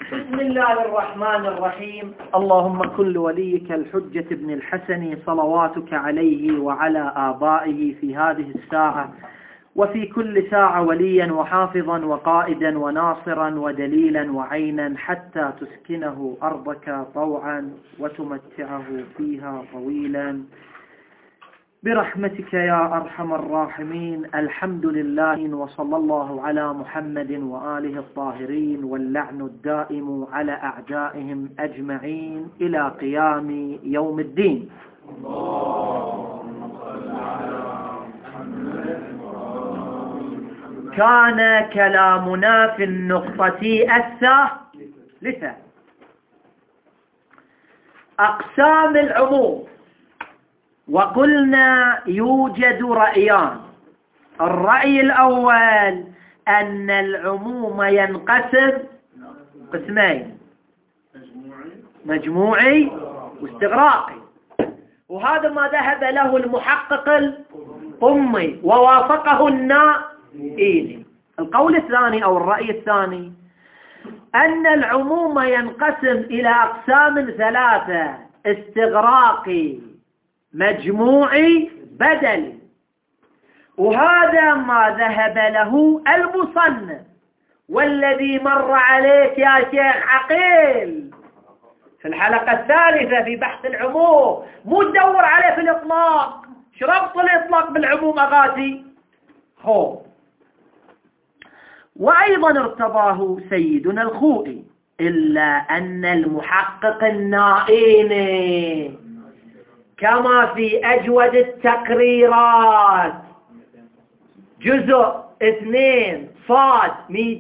بسم الله الرحمن الرحيم. اللهم كن لوليك الحجة ابن الحسن صلواتك عليه وعلى آبائه في هذه الساعة وفي كل ساعة وليا وحافظا وقائدا وناصرا ودليلا وعينا حتى تسكنه أرضك طوعا وتمتعه فيها طويلا برحمتك يا أرحم الراحمين. الحمد لله وصلى الله على محمد وآله الطاهرين واللعن الدائم على أعدائهم أجمعين إلى قيام يوم الدين. كان كلامنا في النقطة الثالثة أقسام العموم، وقلنا يوجد رأيان. الرأي الأول أن العموم ينقسم قسمين، مجموعي واستغراقي، وهذا ما ذهب له المحقق القمي ووافقه النائلي. القول الثاني أو الرأي الثاني أن العموم ينقسم إلى أقسام ثلاثة: استغراقي، مجموعي، بدلي. وهذا ما ذهب له المصنف، والذي مر عليك يا شيخ عقيل في الحلقة الثالثة في بحث العموم، مو تدور عليه في الإطلاق. شربط الإطلاق بالعموم أغاتي هو. وأيضا ارتضاه سيدنا الخوئي، إلا أن المحقق النائيني كما في أجود التقريرات جزء 2 صاد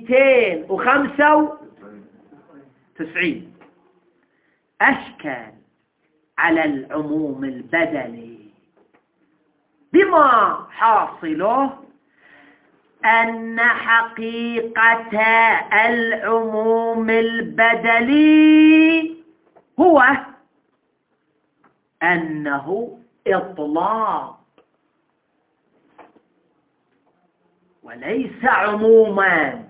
295 أشكل على العموم البدلي، بما حاصله أن حقيقة العموم البدلي هو أنه إطلاق وليس عموما،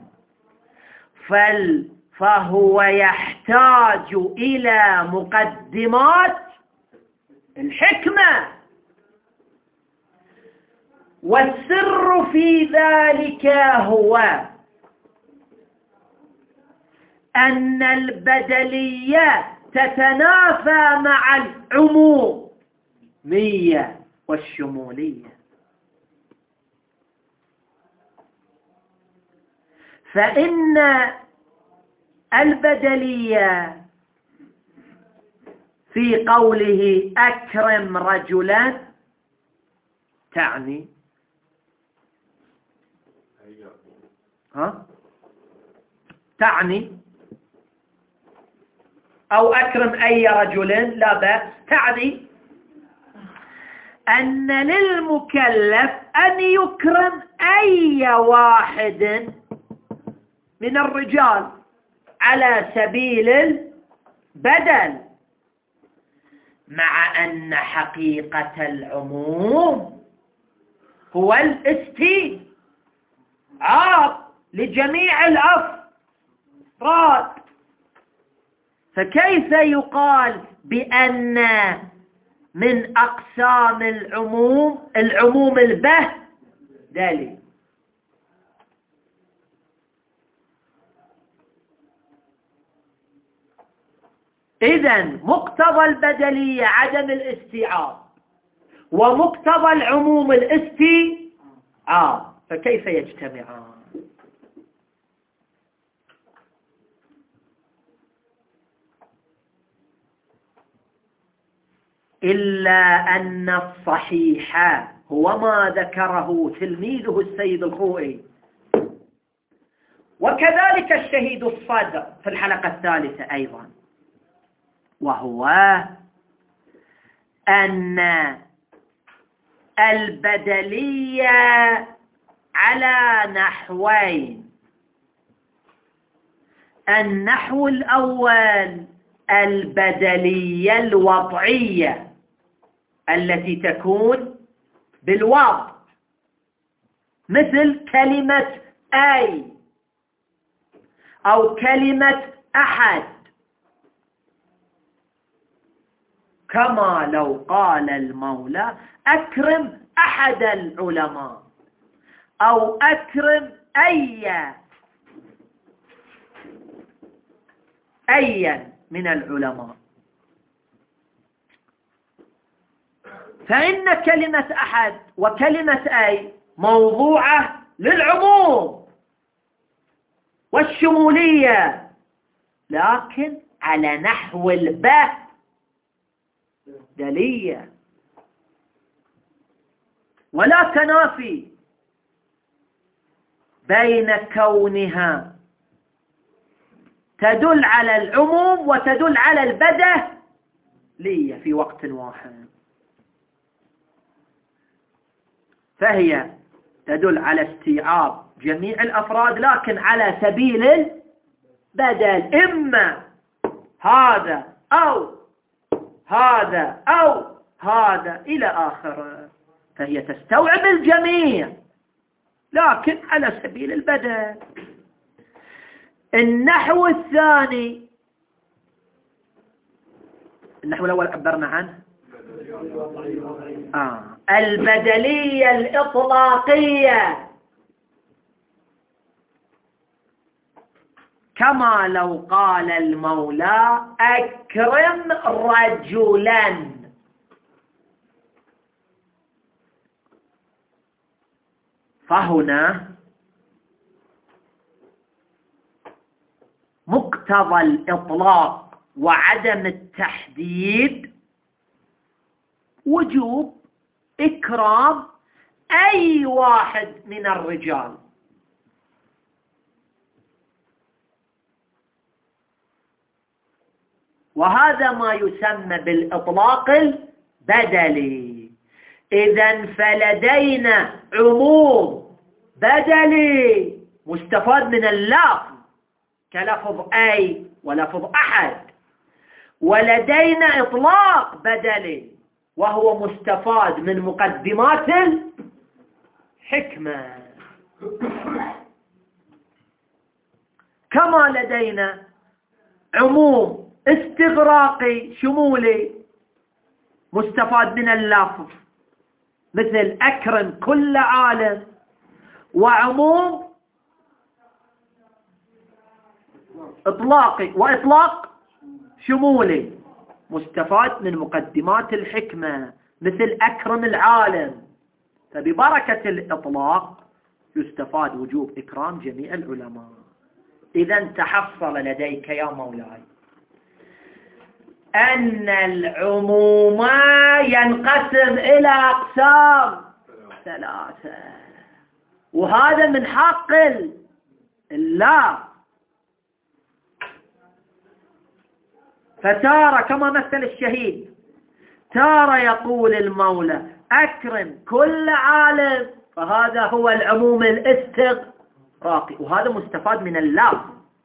فهو يحتاج إلى مقدمات الحكمة، والسر في ذلك هو أن البدلية تتنافى مع العمومية والشمولية. فإن البدلية في قوله أكرم رجلا تعني أو أكرم أي رجل لا بأس، تعني أن للمكلف أن يكرم أي واحد من الرجال على سبيل البدل، مع أن حقيقة العموم هو الاستيعاب لجميع الأفراد. فكيف يقال بأن من أقسام العموم البدلي؟ إذن مقتضى البدلية عدم الاستيعاب، ومقتضى العموم الاستيعاب، فكيف يجتمعان؟ إلا أن الصحيح هو ما ذكره تلميذه السيد الخوئي، وكذلك الشهيد الصدر في الحلقة الثالثة أيضا، وهو أن البدلية على نحوين. النحو الأول البدلية الوضعية التي تكون بالوضع، مثل كلمة أي أو كلمة أحد، كما لو قال المولى أكرم أحد العلماء أو أكرم أيا من العلماء. فإن كلمة أحد وكلمة أي موضوعة للعموم والشمولية، لكن على نحو البدلية، ولا تنافي بين كونها تدل على العموم وتدل على البدلية في وقت واحد. فهي تدل على استيعاب جميع الأفراد لكن على سبيل البدل، إما هذا أو هذا أو هذا إلى آخره. فهي تستوعب الجميع لكن على سبيل البدل. النحو الثاني، النحو الأول عبرنا عنه، البدلية الإطلاقية، كما لو قال المولى أكرم رجلا، فهنا مقتضى الإطلاق وعدم التحديد وجوب إكرام أي واحد من الرجال. وهذا ما يسمى بالإطلاق البدلي. إذن فلدينا عموم بدلي مستفاد من اللفظ كلفظ أي ولفظ أحد، ولدينا إطلاق بدلي وهو مستفاد من مقدمات الحكمة. كما لدينا عموم استغراقي شمولي مستفاد من اللفظ مثل أكرم كل عالم، وعموم إطلاقي وإطلاق شمولي مستفاد من مقدمات الحكمة مثل أكرم العالم. فببركة الإطلاق يستفاد وجوب إكرام جميع العلماء. إذا تحصل لديك يا مولاي أن العموم ينقسم إلى أقسام ثلاثة، وهذا من حق الله. فتارة كما مثل الشهيد، تارة يقول المولى أكرم كل عالم، فهذا هو العموم الاستغراقي وهذا مستفاد من اللفظ.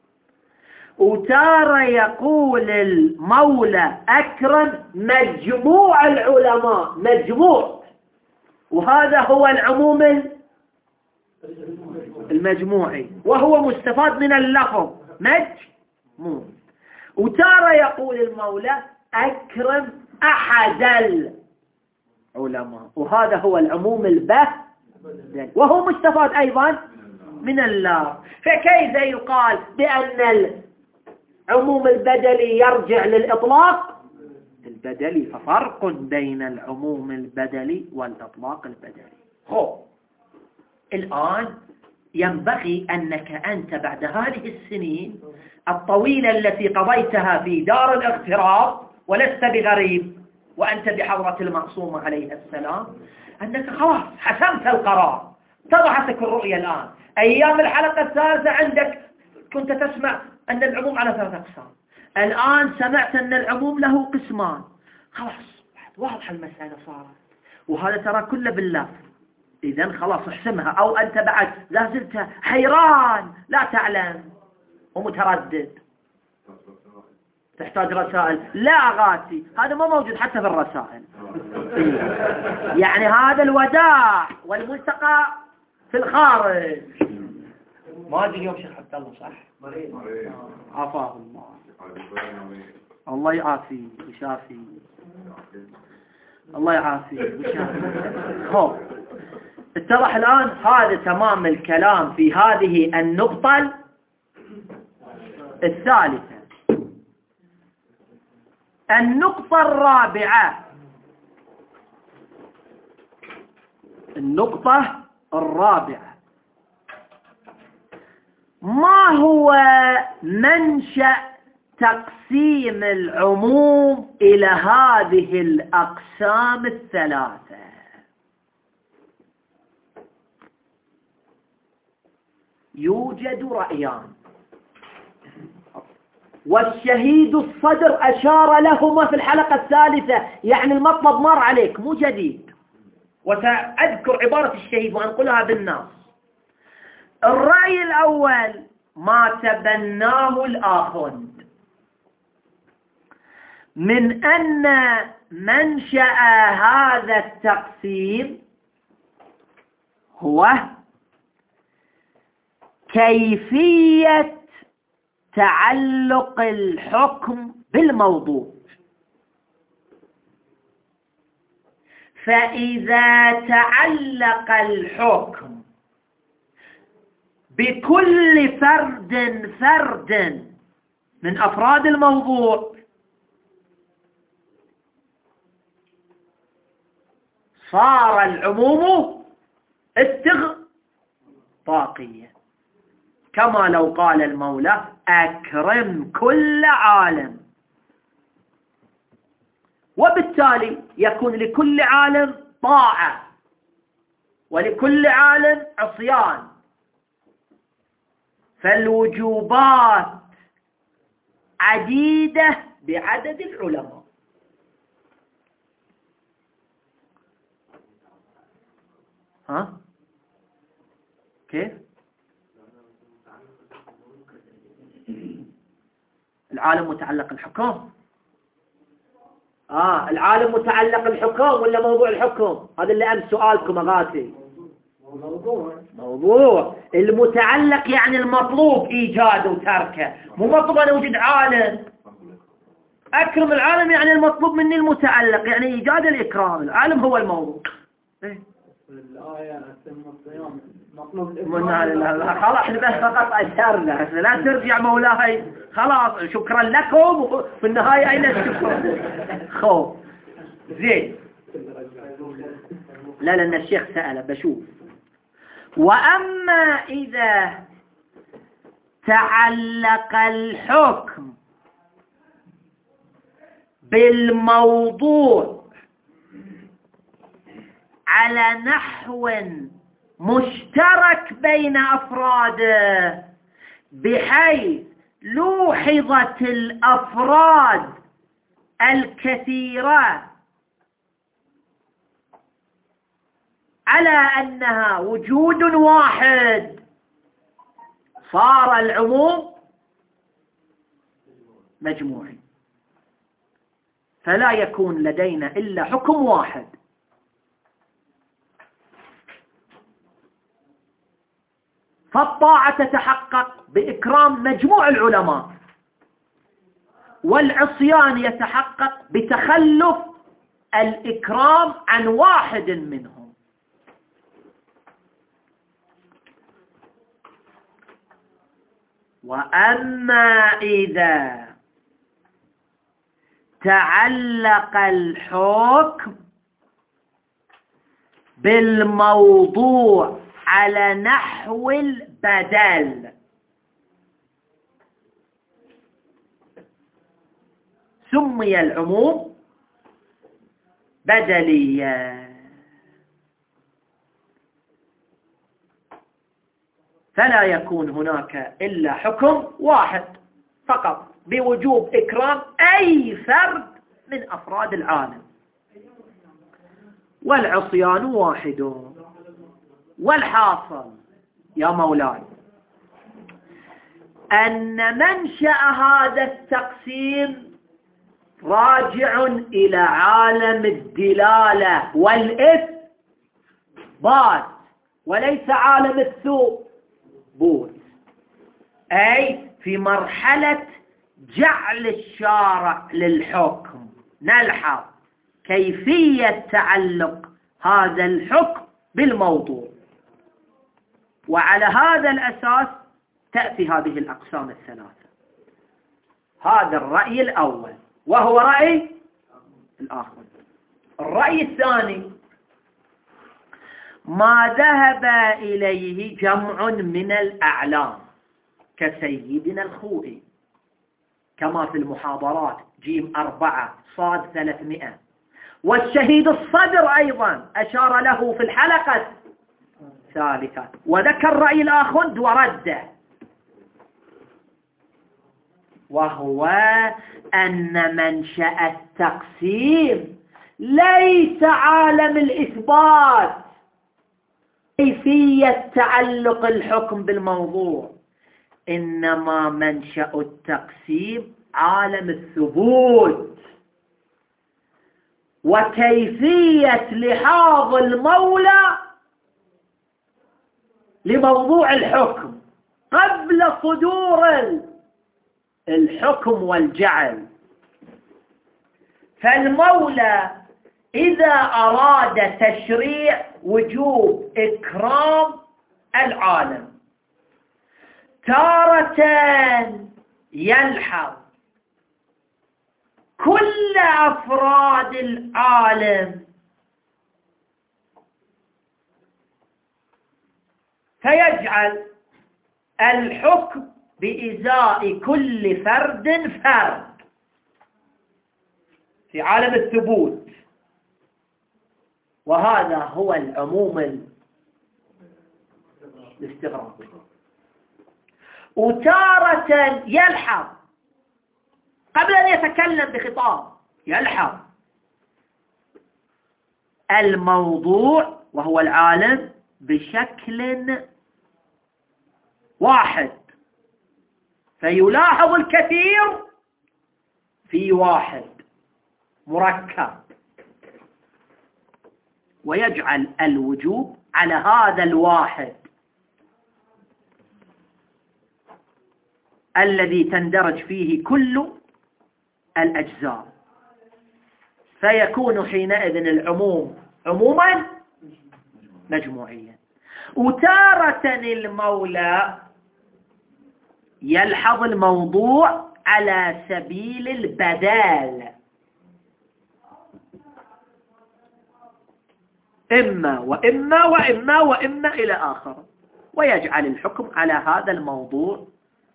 وتارة يقول المولى أكرم مجموع العلماء، مجموع، وهذا هو العموم المجموعي وهو مستفاد من اللفظ مجموع. وتارة يقول المولى أكرم أحد العلماء، وهذا هو العموم البدلي وهو مستفاد أيضا من الله. فكيف يقال بأن العموم البدلي يرجع للإطلاق البدلي؟ ففرق بين العموم البدلي والإطلاق البدلي. الآن ينبغي أنك أنت بعد هذه السنين الطويلة التي قضيتها في دار الاغتراب ولست بغريب وأنت بحضرة المعصومة عليه السلام، أنك خلاص حسمت القرار، اتضحتك الرؤية الآن. أيام الحلقة الثالثة عندك كنت تسمع أن العموم على 3 أقسام، الآن سمعت أن العموم له قسمان، خلاص واضح المسألة صارت، وهذا ترى كله بالله. إذن خلاص احسمها، أو أنت بعد لا زلت حيران لا تعلم ومتردد تحتاج رسائل. لا غاتي، هذا ما موجود حتى في الرسائل. يعني هذا الوداع والملتقى في الخارج. ما أدري اليوم شيخ عبد الله صح؟ عافاه الله. الله يعافي ويشافي. الله يعافي ويشافي. خب اتضح الآن هذا تمام الكلام في هذه النقطة الثالثة. النقطة الرابعة، النقطة الرابعة، ما هو منشأ تقسيم العموم إلى هذه الأقسام الثلاثة؟ يوجد رأيان، والشهيد الصدر أشار لهما في الحلقة الثالثة، يعني المطلب مر عليك مو جديد، وسأذكر عبارة الشهيد وأنقلها بالناس. الرأي الأول ما تبناه الآخوند من أن منشأ هذا التقسيم هو كيفية تعلق الحكم بالموضوع. فإذا تعلق الحكم بكل فرد من أفراد الموضوع صار العموم استغراقيا، كما لو قال المولى أكرم كل عالم، وبالتالي يكون لكل عالم طاعة ولكل عالم عصيان، فالوجوبات عديدة بعدد العلماء. ها كيف؟ العالم متعلق الحكم. العالم متعلق الحكم ولا موضوع الحكم؟ هذا اللي أمس سؤالكم أغاتي. موضوع المتعلق يعني المطلوب إيجاده وتركه، مو مطلوب أن أوجد عالم. أكرم العالم يعني المطلوب مني المتعلق، يعني إيجاد الإكرام. العالم هو الموضوع. الآية أتم الصيام مطلوب خلاص احنا بس فقط أشرنا، لا ترجع مولاي. خلاص شكرا لكم، في النهاية أين الشكر؟ خوف زين. لا لأن الشيخ سأل بشوف. وأما إذا تعلق الحكم بالموضوع على نحو مشترك بين أفراده، بحيث لوحظت الأفراد الكثيرة على أنها وجود واحد، صار العموم مجموعي، فلا يكون لدينا إلا حكم واحد. فالطاعة تتحقق بإكرام مجموع العلماء، والعصيان يتحقق بتخلف الإكرام عن واحد منهم. وأما إذا تعلق الحكم بالموضوع على نحو البدل، سمي العموم بدليا، فلا يكون هناك إلا حكم واحد فقط بوجوب إكرام أي فرد من أفراد العالم، والعصيان واحد. والحاصل يا مولاي أن منشأ هذا التقسيم راجع إلى عالم الدلالة والإثبات، وليس عالم الثبوت. أي في مرحلة جعل الشارع للحكم نلحظ كيفية تعلق هذا الحكم بالموضوع، وعلى هذا الأساس تأتي هذه الأقسام الثلاثة. هذا الرأي الأول وهو رأي الآخر. الرأي الثاني ما ذهب إليه جمع من الأعلام كسيدنا الخوئي كما في المحاضرات جيم 4 صاد 300، والشهيد الصدر أيضا أشار له في الحلقة الثالثة، وذكر رأي الآخر ورده، وهو أن منشأ التقسيم ليس عالم الإثبات، كيفية تعلق الحكم بالموضوع، إنما منشأ التقسيم عالم الثبوت وكيفية لحاظ المولى لموضوع الحكم قبل صدور الحكم والجعل. فالمولى إذا أراد تشريع وجوب إكرام العالم، تارة يلحظ كل أفراد العالم فيجعل الحكم بإزاء كل فرد فرد في عالم الثبوت، وهذا هو العموم الاستغراقي. وتارة يلحظ قبل أن يتكلم بخطاب يلحظ الموضوع وهو العالم بشكل واحد، فيلاحظ الكثير في واحد مركب، ويجعل الوجوب على هذا الواحد الذي تندرج فيه كل الأجزاء، فيكون حينئذ العموم عموما مجموعيا. وتارة المولى يلحظ الموضوع على سبيل البدال، إما وإما وإما وإما إلى آخر، ويجعل الحكم على هذا الموضوع.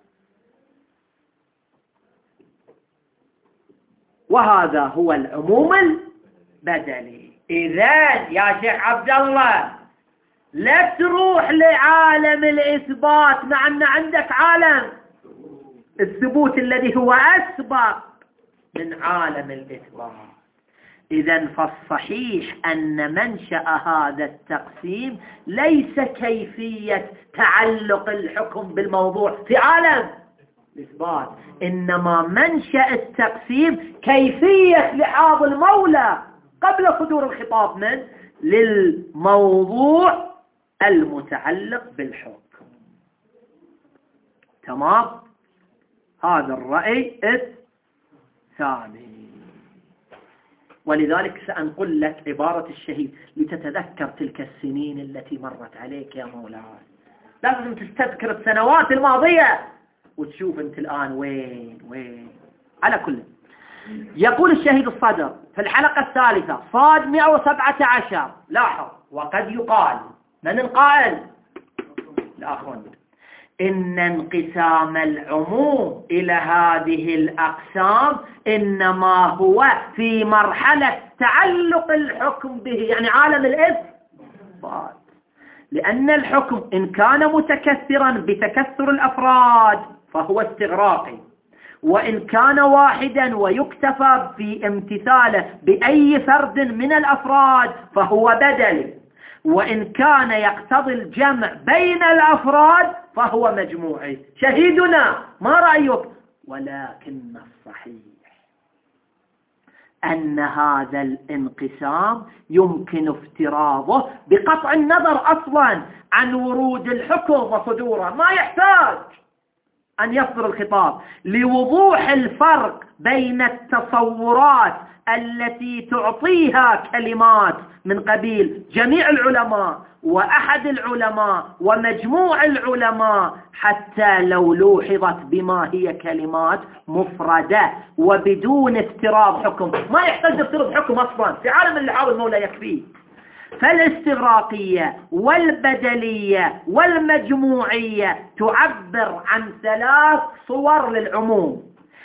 وهذا هو العموم البدلي. إذن يا شيخ عبد الله لا تروح لعالم الإثبات مع أن عندك عالم الثبوت الذي هو أسبق من عالم الإثبات. إذن فالصحيح أن منشأ هذا التقسيم ليس كيفية تعلق الحكم بالموضوع في عالم الإثبات، إنما منشأ التقسيم كيفية لحاظ المولى قبل صدور الخطاب من للموضوع المتعلق بالحكم. تمام؟ هذا الرأي الثاني. ولذلك سأنقل لك عبارة الشهيد لتتذكر تلك السنين التي مرت عليك يا مولاي. لازم تستذكر السنوات الماضية وتشوف أنت الآن وين. على كل، يقول الشهيد الصدر في الحلقة الثالثة صاد 117، لاحظ، وقد يقال، من القائل؟ الآخرون، إن انقسام العموم إلى هذه الأقسام إنما هو في مرحلة تعلق الحكم به، يعني عالم الإثبات، لأن الحكم إن كان متكثرا بتكثر الأفراد فهو استغراقي، وإن كان واحدا ويكتفى في امتثاله بأي فرد من الأفراد فهو بدلي، وإن كان يقتضي الجمع بين الأفراد فهو مجموعي. شهيدنا ما رأيك؟ ولكن الصحيح أن هذا الانقسام يمكن افتراضه بقطع النظر أصلا عن ورود الحكم وصدوره، ما يحتاج أن يصدر الخطاب لوضوح الفرق بين التصورات التي تعطيها كلمات من قبيل جميع العلماء وأحد العلماء ومجموع العلماء، حتى لو لوحظت بما هي كلمات مفردة وبدون افتراض حكم. ما يحتاج افتراض حكم أصلا، في عالم اللحاظ المولى يكفيه. فالاستغراقية والبدلية والمجموعية تعبر عن 3 صور للعموم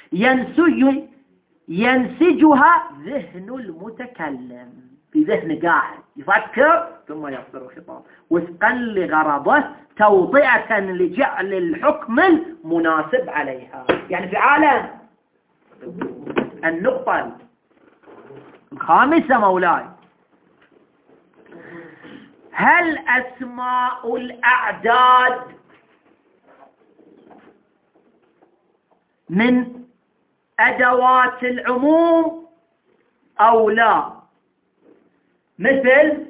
ينسجها ذهن المتكلم، في ذهن قاعد يفكر ثم يصدر الخطاب وفقا لغرضه توطئة لجعل الحكم المناسب عليها. يعني في عالم النقطة الخامسة مولاي، هل أسماء الأعداد من أدوات العموم أو لا؟ مثل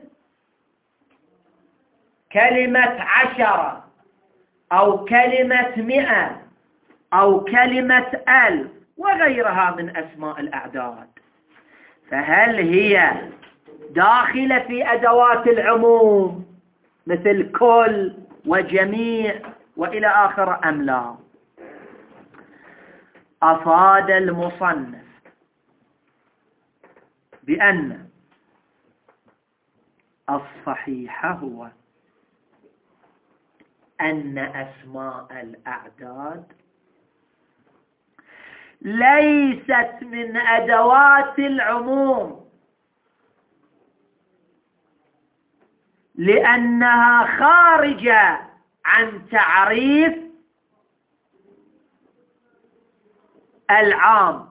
كلمة 10 أو كلمة 100 أو كلمة 1000 وغيرها من أسماء الأعداد، فهل هي داخلة في أدوات العموم مثل كل وجميع وإلى آخر أم لا؟ أفاد المصنف بأن الصحيح هو أن أسماء الأعداد ليست من أدوات العموم، لأنها خارجة عن تعريف العام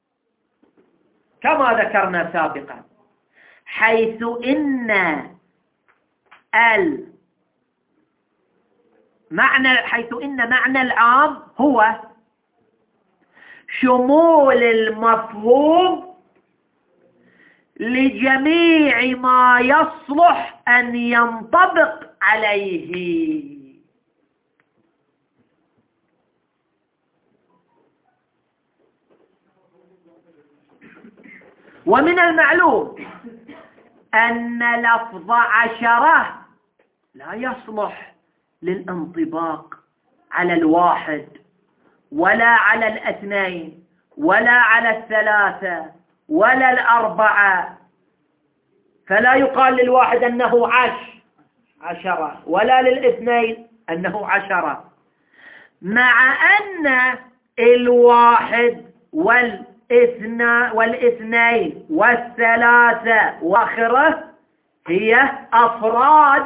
كما ذكرنا سابقا، حيث إن معنى العام هو شمول المفهوم لجميع ما يصلح أن ينطبق عليه. ومن المعلوم أن لفظ 10 لا يصلح للانطباق على 1 ولا على 2 ولا على 3 ولا 4، فلا يقال لل1 أنه 10 ولا لل2 أنه 10، مع أن 1 والإثنين والثلاثة وآخره هي أفراد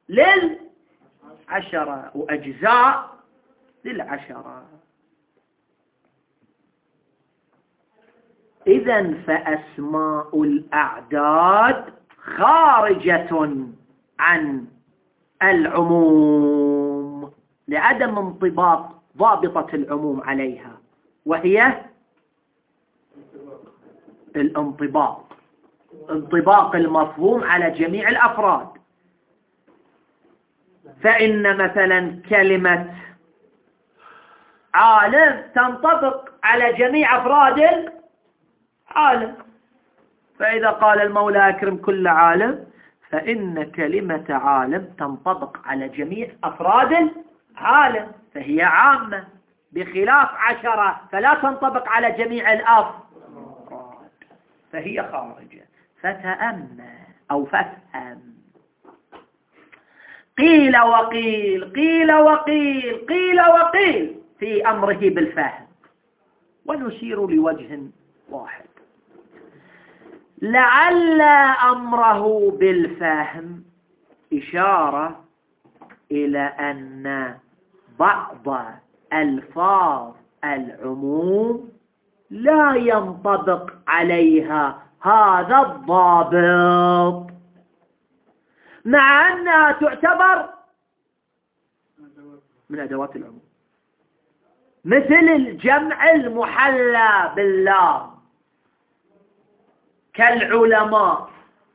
لل10 وأجزاء لل10. إذن فأسماء الأعداد خارجة عن العموم لعدم انطباق ضابطة العموم عليها، وهي انطباق المفهوم على جميع الأفراد. فإن مثلا كلمة عالم تنطبق على جميع أفراد العالم، فإذا قال المولى أكرم كل عالم فإن كلمة عالم تنطبق على جميع أفراد العالم فهي عامة، بخلاف 10 فلا تنطبق على جميع الأفراد فهي خارجة. فتأمل أو فافهم. قيل وقيل قيل وقيل قيل وقيل في أمره بالفهم، ونشير لوجه واحد. لعل أمره بالفهم إشارة إلى أن بعض ألفاظ العموم لا ينطبق عليها هذا الضابط، مع أنها تعتبر من أدوات العموم، مثل الجمع المحلى باللام كالعلماء،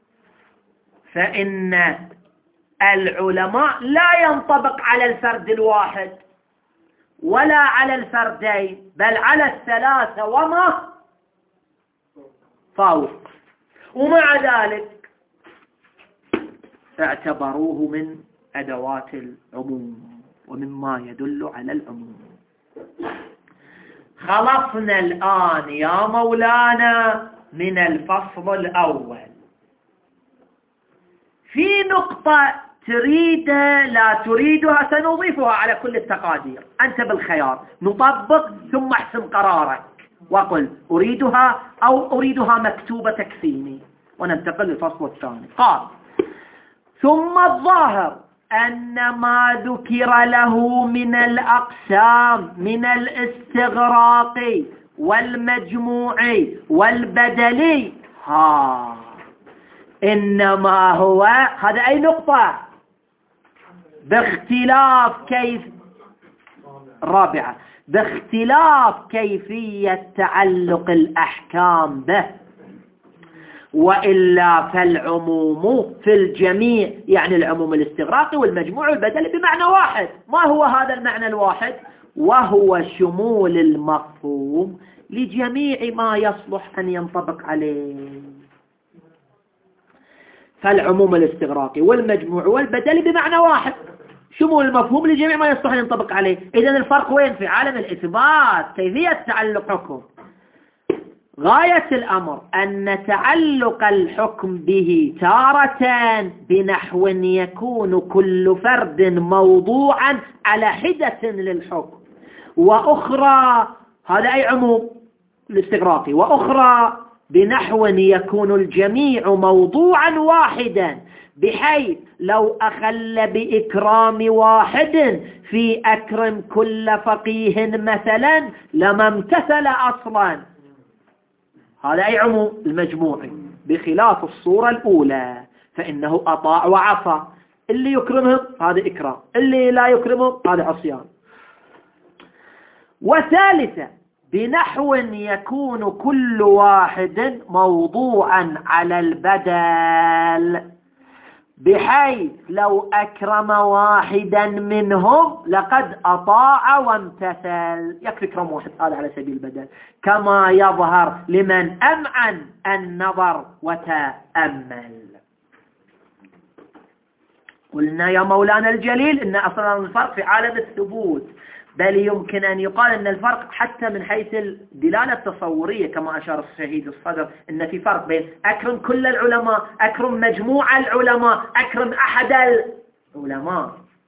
فإن العلماء لا ينطبق على الفرد الواحد، ولا على الفردين، بل على الثلاثة وما فوق، ومع ذلك اعتبروه من أدوات العموم ومما يدل على العموم. خلصنا الآن يا مولانا من الفصل الأول. في نقطة تريدها لا تريدها سنضيفها على كل التقادير، أنت بالخيار، نطبق ثم احسم قرارك وقل أريدها أو أريدها مكتوبة تكفيني، وننتقل للفصل الثاني. قال: ثم الظاهر أن ما ذكر له من الأقسام من الاستغراق والمجموع والبدلي إنما هو، هذا أي نقطة، رابعة، باختلاف كيفية تعلق الأحكام به، وإلا فالعموم في الجميع، يعني العموم الاستغراقي والمجموع والبدلي بمعنى واحد. ما هو هذا المعنى الواحد؟ وهو شمول المفهوم لجميع ما يصلح أن ينطبق عليه. فالعموم الاستغراقي والمجموع والبدلي بمعنى واحد، شمول المفهوم لجميع ما يصلح أن ينطبق عليه. إذن الفرق وين؟ في عالم الإثبات، كيفية تعلق حكم. غاية الأمر أن تعلق الحكم به تارة بنحو يكون كل فرد موضوعا على حدة للحكم، وأخرى، هذا أي عموم الاستغراقي، وأخرى بنحو يكون الجميع موضوعا واحدا، بحيث لو أخل بإكرام واحد في أكرم كل فقيه مثلا لما امتثل أصلا. هذا أي عموم المجموعي، بخلاف الصورة الأولى فإنه أطاع وعصى، اللي يكرمهم هذا إكرام، اللي لا يكرمهم هذا عصيان. وثالثا بنحو يكون كل واحد موضوعا على البدل، بحيث لو أكرم واحدا منهم لقد أطاع وامتثل، يكفي كرم واحد، هذا على سبيل البدل، كما يظهر لمن أمعن النظر وتأمل. قلنا يا مولانا الجليل إن أصلا الفرق في عالم الثبوت، بل يمكن أن يقال أن الفرق حتى من حيث الدلالة التصورية، كما أشار الشهيد الصدر إن في فرق بين أكرم كل العلماء، أكرم مجموعة العلماء، أكرم أحد العلماء.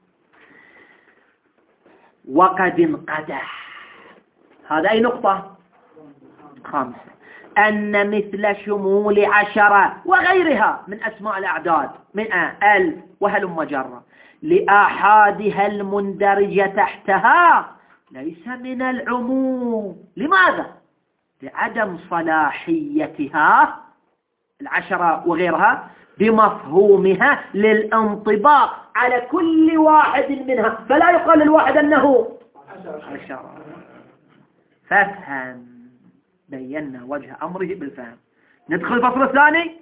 وقد انقدح، هذا أي نقطة؟ 5، أن مثل شمول 10 وغيرها من أسماء الأعداد 100 1000 وهلم جرة لآحادها المندرجة تحتها ليس من العموم. لماذا؟ لعدم صلاحيتها 10 وغيرها بمفهومها للانطباق على كل واحد منها، فلا يقال للواحد أنه 10. فافهم، بينا وجه أمره بالفهم. ندخل الفصل الثاني.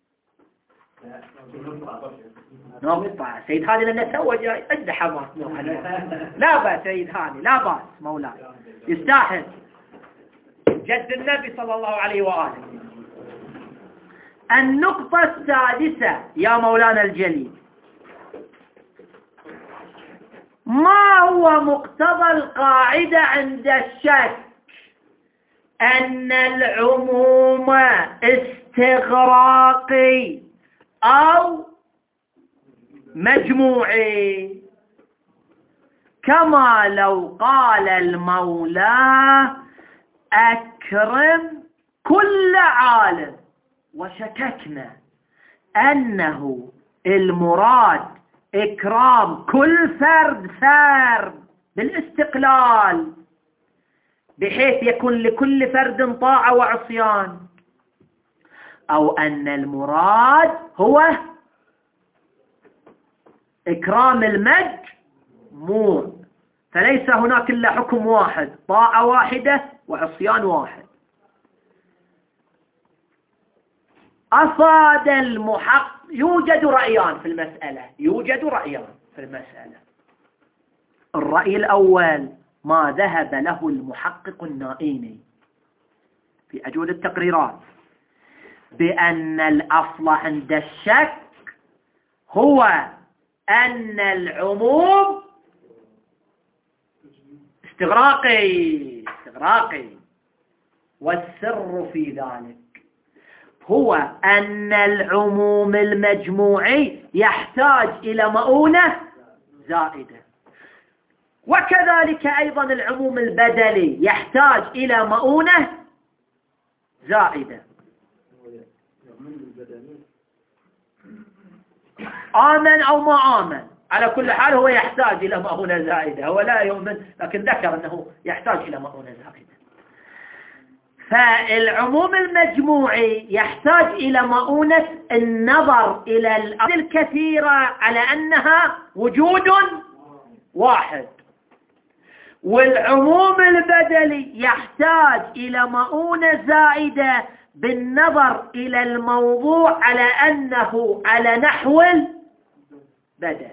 نقطة سيد هاني لأنه سوى جاي عند حماس. لا بأس سيد هاني، لا بأس مولاي، يستاهل جد النبي صلى الله عليه وآله. النقطة السادسة يا مولانا الجليل، ما هو مقتضى القاعدة عند الشك؟ أن العموم استغراقي أو مجموعي، كما لو قال المولى أكرم كل عالم، وشككنا أنه المراد إكرام كل فرد بالاستقلال، بحيث يكون لكل فرد طاعة وعصيان، أو أن المراد هو إكرام المجموع، فليس هناك إلا حكم واحد، طاعة واحدة وعصيان واحد. أفاد المحقق، يوجد رأيان في المسألة. الرأي الأول ما ذهب له المحقق النائيني في أجود التقريرات بأن الأصل عند الشك هو أن العموم استغراقي، والسر في ذلك هو أن العموم المجموعي يحتاج إلى مؤونة زائدة، وكذلك أيضا العموم البدلي يحتاج إلى مؤونة زائدة. آمن أو ما آمن، على كل حال هو يحتاج إلى مؤونة زائدة. هو لا يؤمن لكن ذكر أنه يحتاج إلى مؤونة زائدة. فالعموم المجموعي يحتاج إلى مؤونة النظر إلى الأمثلة الكثيرة على أنها وجود واحد، والعموم البدلي يحتاج إلى مؤونة زائدة بالنظر إلى الموضوع على أنه على نحو البدل،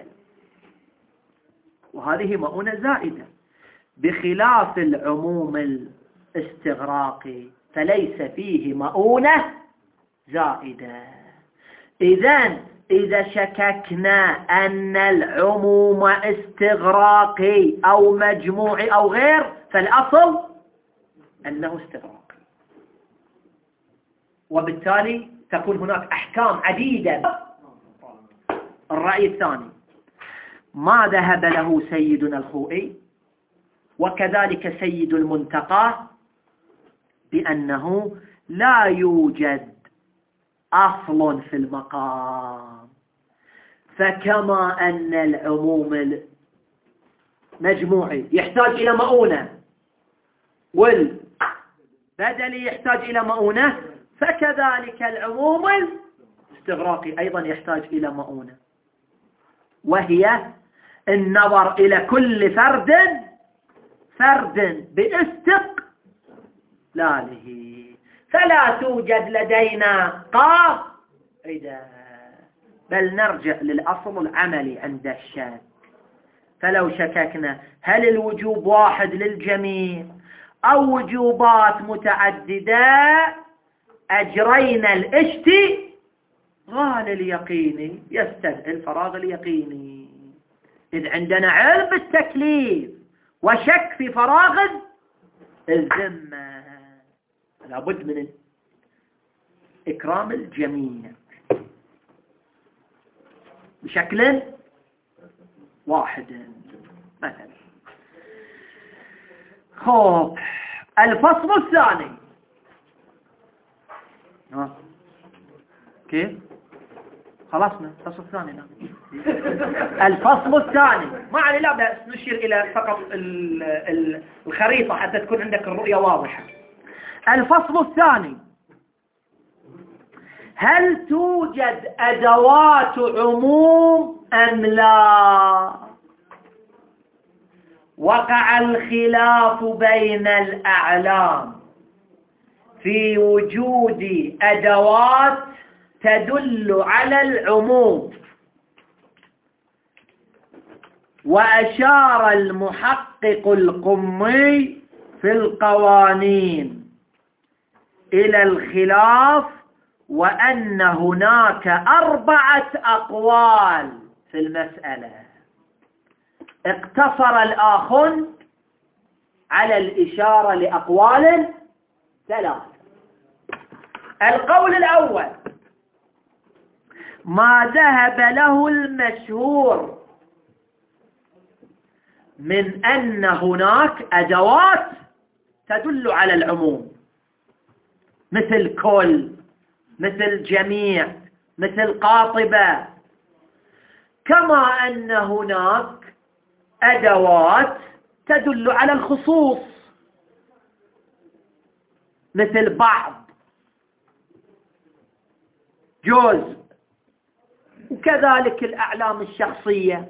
وهذه مؤونة زائدة، بخلاف العموم الاستغراقي فليس فيه مؤونة زائدة. إذا شككنا أن العموم استغراقي أو مجموعي أو غير، فالأصل أنه استغراقي، وبالتالي تكون هناك أحكام عديدة. الرأي الثاني ما ذهب له سيدنا الخوئي وكذلك سيد المنتقى بأنه لا يوجد أصل في المقام، فكما أن العموم المجموعي يحتاج إلى مؤونة والبدلي يحتاج إلى مؤونة، فكذلك العموم الاستغراقي أيضا يحتاج إلى مؤونة، وهي النظر إلى كل فرد باستقلاله. فلا توجد لدينا قاعدة، بل نرجع للأصل العملي عند الشك. فلو شككنا هل الوجوب واحد للجميع أو وجوبات متعددة، أجرينا الاشتغال اليقيني يستدعي الفراغ اليقيني. إذ عندنا علم بالتكليف وشك في فراغ الذمة، لابد من إكرام الجميع بشكل واحد مثلا. خب، الفصل الثاني كيف؟ خلصنا الفصل الثاني. لا. الفصل الثاني ما علي، لا بأس نشير إلى فقط الخريطة حتى تكون عندك الرؤية واضحة. الفصل الثاني: هل توجد أدوات عموم أم لا؟ وقع الخلاف بين الأعلام في وجود أدوات تدل على العموم، وأشار المحقق القمي في القوانين إلى الخلاف، وأن هناك 4 أقوال في المسألة. اقتصر الآخر على الإشارة لأقوال 3. القول الأول ما ذهب له المشهور من أن هناك أدوات تدل على العموم، مثل كل، مثل جميع، مثل قاطبة، كما أن هناك أدوات تدل على الخصوص، مثل بعض، جزء، وكذلك الأعلام الشخصية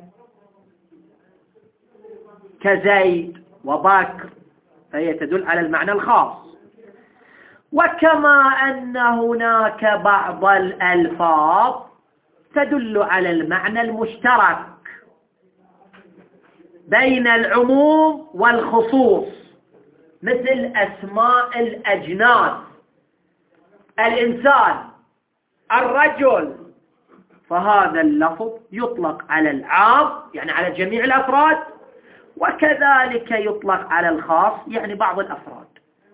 كزيد وبكر، فهي تدل على المعنى الخاص. وكما أن هناك بعض الألفاظ تدل على المعنى المشترك، بين العموم والخصوص، مثل أسماء الأجناس، الإنسان، الرجل، فهذا اللفظ يطلق على العام يعني على جميع الأفراد، وكذلك يطلق على الخاص يعني بعض الأفراد.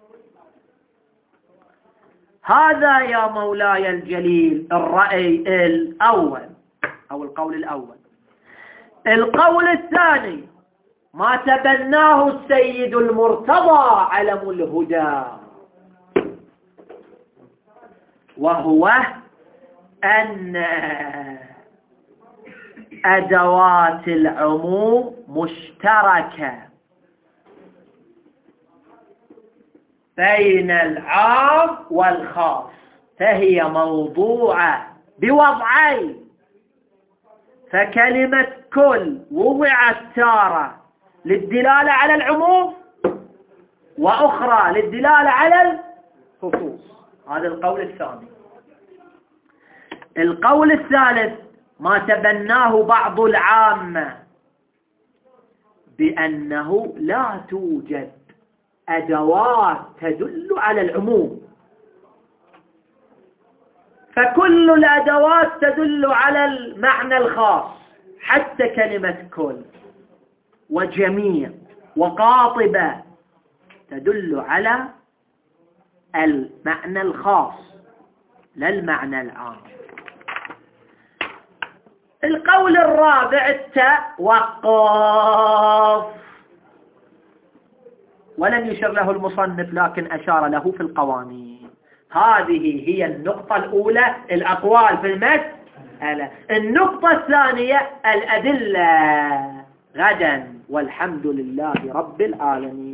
هذا يا مولاي الجليل الرأي الأول أو القول الأول. القول الثاني ما تبناه السيد المرتضى علم الهدى، وهو أن أدوات العموم مشتركة بين العام والخاص، فهي موضوعة بوضعين، فكلمة كل وضعت تارة للدلالة على العموم وأخرى للدلالة على الخصوص. هذا القول الثاني. القول الثالث ما تبناه بعض العامة بأنه لا توجد أدوات تدل على العموم، فكل الأدوات تدل على المعنى الخاص، حتى كلمة كل وجميع وقاطبة تدل على المعنى الخاص لا المعنى العام. القول الرابع التوقف، ولم يشر له المصنف لكن أشار له في القوانين. هذه هي النقطة الأولى، الأقوال في المسألة. النقطة الثانية الأدلة غدا، والحمد لله رب العالمين.